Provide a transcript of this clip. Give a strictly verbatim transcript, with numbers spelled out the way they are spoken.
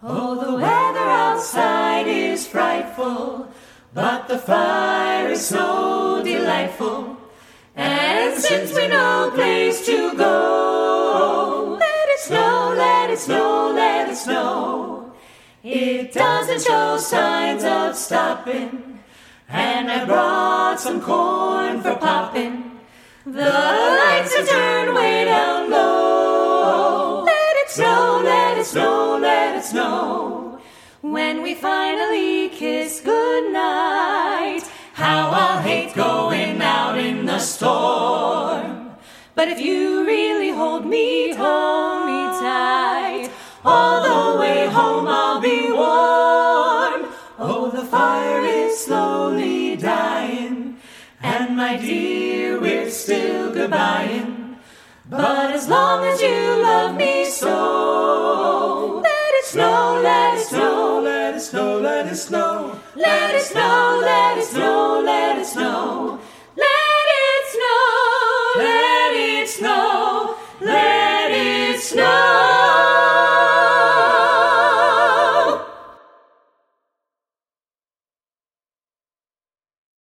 Oh, the weather outside is frightful, but the fire is so delightful. And since we've no place to go, let it snow, let it snow, let it snow. It doesn't show signs of stopping, and I brought some corn for popping. The lights are turned way down low. Let it snow, let it snow, let it snow. When we finally kiss goodnight, how I'll hate going out in the storm. But if you really hold me, hold me tight, all the way home I'll be warm. Oh, the fire is slowly dying, and my dear, we're still goodbying. But as long as you love me so, let it snow, let it snow, let it snow, let it snow, let it snow, let it snow, let it snow, let it snow, let it snow.